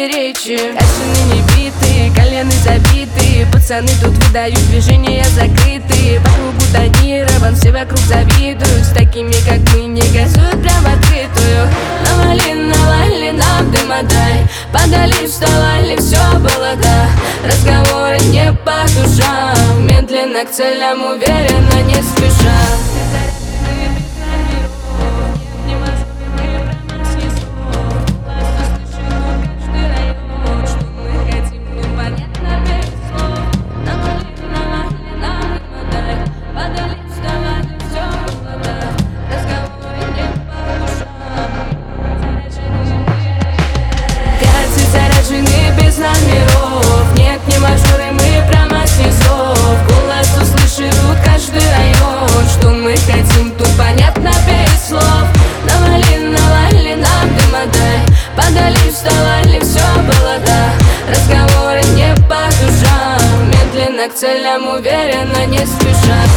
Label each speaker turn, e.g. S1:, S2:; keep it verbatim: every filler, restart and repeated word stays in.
S1: встречи. Качаны не биты, колены забиты, пацаны тут выдают движения закрытые. По кругу тонирован, все вокруг завидуют, с такими как мы не газуют прям в открытую. Навали, навали нам дыма дай, подали, вставали, все было да. Разговоры не по душам, медленно к целям, уверенно, не спеша. Без номеров, нет, не мажоры, мы прямо с низов. Голос услышит каждый район, что мы хотим, тут понятно без слов. Навали, навали нам дыма дай, подали, вставали, все было да. Разговоры не по душам, медленно к целям, уверенно, не спеша.